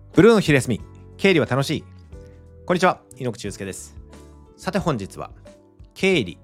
ブルーの昼休み、経理は楽しい。こんにちは、猪口祐介です。さて本日は経理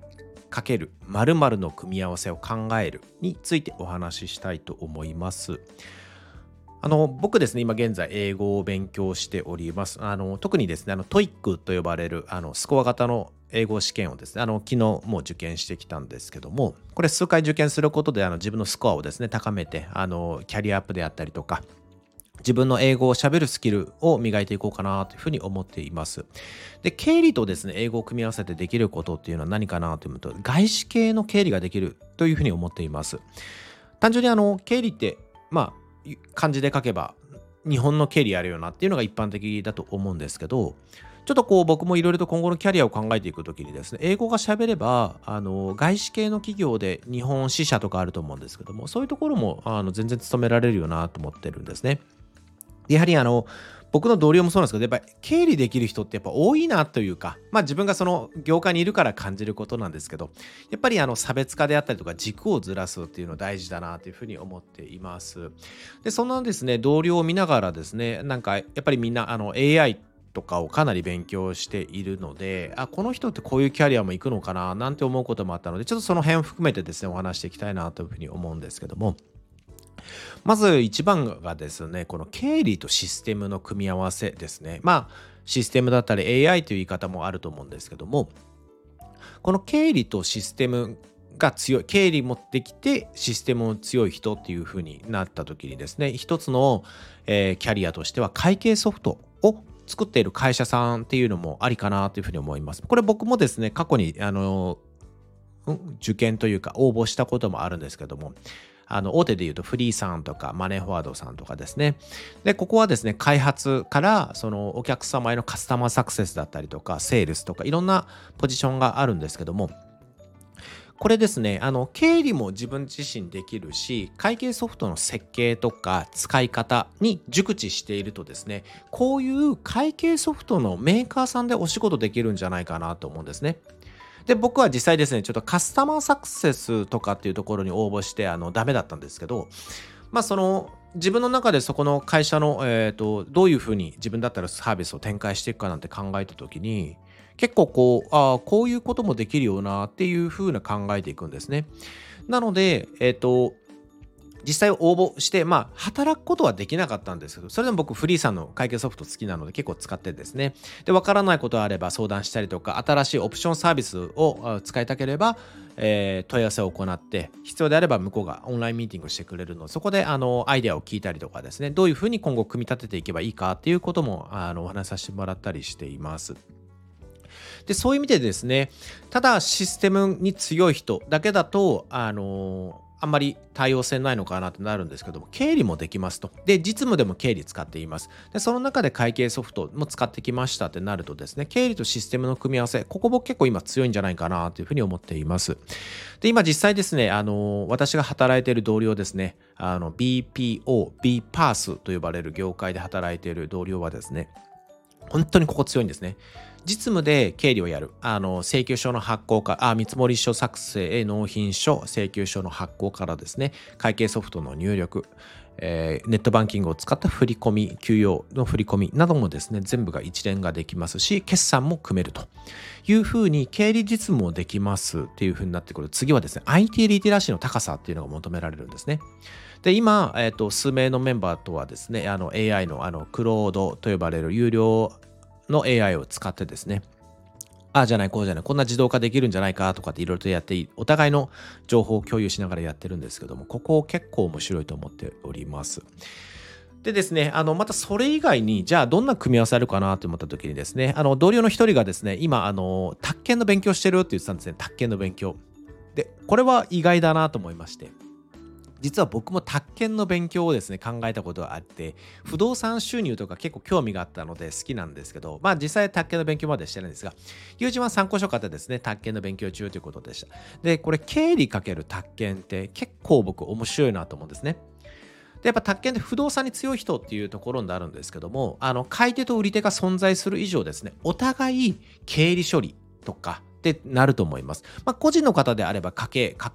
×〇〇の組み合わせを考えるについてお話ししたいと思います。僕ですね、今現在英語を勉強しております。特にですね、TOEIC と呼ばれるスコア型の英語試験をですね、昨日もう受験してきたんですけども、これ数回受験することで自分のスコアをですね高めて、キャリアアップであったりとか、自分の英語を喋るスキルを磨いていこうかなというふうに思っています。で、経理とですね、英語を組み合わせてできることっていうのは何かなというと、外資系の経理ができるというふうに思っています。単純に経理って、漢字で書けば日本の経理やるよなっていうのが一般的だと思うんですけど、ちょっと僕もいろいろと今後のキャリアを考えていくときにですね、英語が喋れば、外資系の企業で日本支社とかあると思うんですけども、そういうところも全然勤められるよなと思ってるんですね。やはり僕の同僚もそうなんですけど、やっぱり経理できる人ってやっぱ多いなというか、自分がその業界にいるから感じることなんですけど、やっぱり差別化であったりとか軸をずらすっていうの大事だなというふうに思っています。で、そんなですね、同僚を見ながらですね、なんかやっぱりみんなAI とかをかなり勉強しているので、この人ってこういうキャリアも行くのかななんて思うこともあったので、ちょっとその辺を含めてですね、お話していきたいなというふうに思うんですけども、まず一番がですね、この経理とシステムの組み合わせですね。システムだったり AI という言い方もあると思うんですけども、この経理とシステムが強い、経理もできてシステムも強い人っていう風になった時にですね、一つの、キャリアとしては会計ソフトを作っている会社さんっていうのもありかなというふうに思います。これ僕もですね、過去に受験というか応募したこともあるんですけども、大手で言うとフリーさんとかマネーフォワードさんとかですね。で、ここはですね、開発からそのお客様へのカスタマーサクセスだったりとか、セールスとかいろんなポジションがあるんですけども、これですね、経理も自分自身できるし、会計ソフトの設計とか使い方に熟知しているとですね、こういう会計ソフトのメーカーさんでお仕事できるんじゃないかなと思うんですね。で、僕は実際ですね、ちょっとカスタマーサクセスとかっていうところに応募して、ダメだったんですけど、自分の中でそこの会社の、どういうふうに自分だったらサービスを展開していくかなんて考えたときに、結構こういうこともできるよなっていうふうな考えていくんですね。なので、実際応募して、働くことはできなかったんですけど、それでも僕フリーさんの会計ソフト好きなので結構使ってですね。で、わからないことがあれば相談したりとか、新しいオプションサービスを使いたければ、問い合わせを行って、必要であれば向こうがオンラインミーティングしてくれるので、そこでアイデアを聞いたりとかですね、どういうふうに今後組み立てていけばいいかっていうこともお話しさせてもらったりしています。で、そういう意味でですね、ただシステムに強い人だけだと、あんまり対応性ないのかなってなるんですけども、経理もできますと。で、実務でも経理使っています。で、その中で会計ソフトも使ってきましたってなるとですね、経理とシステムの組み合わせ、ここ僕結構今強いんじゃないかなというふうに思っています。で、今実際ですね、私が働いている同僚ですね、BPO、BPAS と呼ばれる業界で働いている同僚はですね、本当にここ強いんですね。実務で経理をやる。請求書の発行見積書作成、納品書、請求書の発行からですね、会計ソフトの入力、ネットバンキングを使った振込、給与の振込などもですね、全部が一連ができますし、決算も組めるというふうに、経理実務もできますっていうふうになってくる。次はですね、IT リテラシーの高さっていうのが求められるんですね。で、今、数名のメンバーとはですね、AI のクロードと呼ばれる有料の AI を使ってですね、じゃない、こうじゃない、こんな自動化できるんじゃないかとかっていろいろとやって、お互いの情報を共有しながらやってるんですけども、ここ結構面白いと思っております。でですね、またそれ以外に、じゃあどんな組み合わせあるかなと思った時にですね、同僚の一人がですね、今、宅建の勉強してるって言ってたんですね、宅建の勉強。で、これは意外だなと思いまして、実は僕も宅建の勉強をですね考えたことがあって、不動産収入とか結構興味があったので好きなんですけど、実際宅建の勉強までしてないんですが、友人は参考書買ってですね宅建の勉強中ということでした。で、これ経理かける宅建って結構僕面白いなと思うんですね。で、やっぱ宅建って不動産に強い人っていうところになるんですけども、買い手と売り手が存在する以上ですね、お互い経理処理とかってなると思います。個人の方であれば家計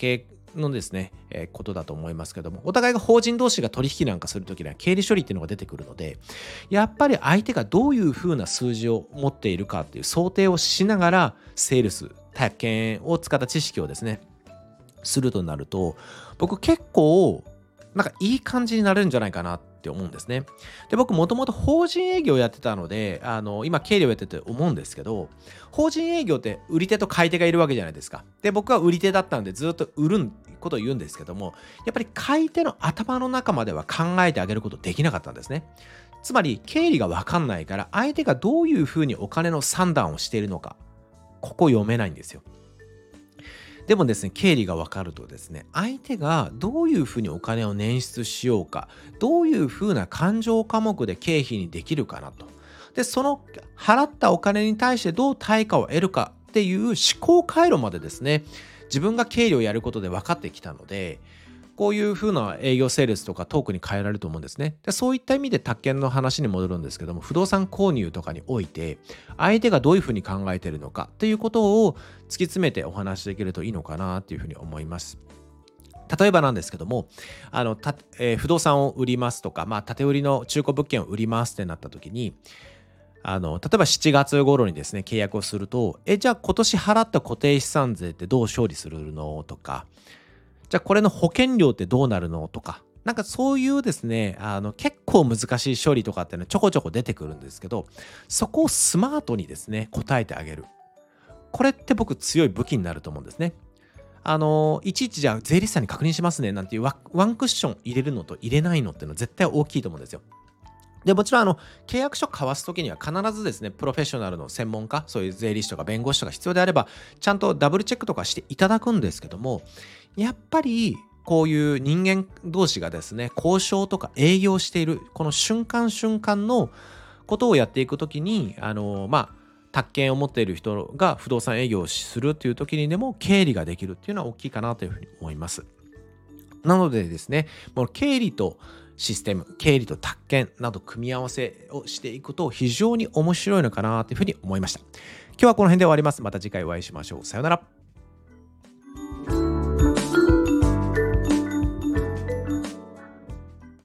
のですね、ことだと思いますけども、お互いが法人同士が取引なんかするときには経理処理っていうのが出てくるので、やっぱり相手がどういうふうな数字を持っているかっていう想定をしながら、セールス、体験を使った知識をですね、するとなると、僕結構なんかいい感じになれるんじゃないかなって思うんですね。で、僕もともと法人営業をやってたので、今経理をやってて思うんですけど、法人営業って売り手と買い手がいるわけじゃないですか。で、僕は売り手だったんでずっと売ることを言うんですけども、やっぱり買い手の頭の中までは考えてあげることできなかったんですね。つまり経理がわかんないから、相手がどういうふうにお金の算段をしているのか、ここ読めないんですよ。でもですね、経理が分かるとですね、相手がどういうふうにお金を捻出しようか、どういうふうな勘定科目で経費にできるかなと。で、その払ったお金に対してどう対価を得るかっていう思考回路までですね、自分が経理をやることで分かってきたので、こういう風な営業セールスとかトークに変えられると思うんですね。で、そういった意味で宅建の話に戻るんですけども、不動産購入とかにおいて、相手がどういう風に考えているのかっていうことを突き詰めてお話しできるといいのかなっていうふうに思います。例えばなんですけども、不動産を売りますとか、建て売りの中古物件を売りますってなった時に、例えば7月頃にですね、契約をすると、じゃあ今年払った固定資産税ってどう処理するのとか、じゃあこれの保険料ってどうなるのとか、なんかそういうですね、結構難しい処理とかってね、ちょこちょこ出てくるんですけど、そこをスマートにですね、答えてあげる。これって僕強い武器になると思うんですね。いちいちじゃあ税理士さんに確認しますねなんていうワンクッション入れるのと入れないのっていうのは絶対大きいと思うんですよ。で、もちろん契約書交わすときには必ずですね、プロフェッショナルの専門家、そういう税理士とか弁護士とか必要であれば、ちゃんとダブルチェックとかしていただくんですけども、やっぱりこういう人間同士がですね、交渉とか営業している、この瞬間瞬間のことをやっていくときに、宅建を持っている人が不動産営業をするという時にでも経理ができるっていうのは大きいかなというふうに思います。なのでですね、もう経理とシステム、経理と宅建など組み合わせをしていくと非常に面白いのかなというふうに思いました。今日はこの辺で終わります。また次回お会いしましょう。さようなら。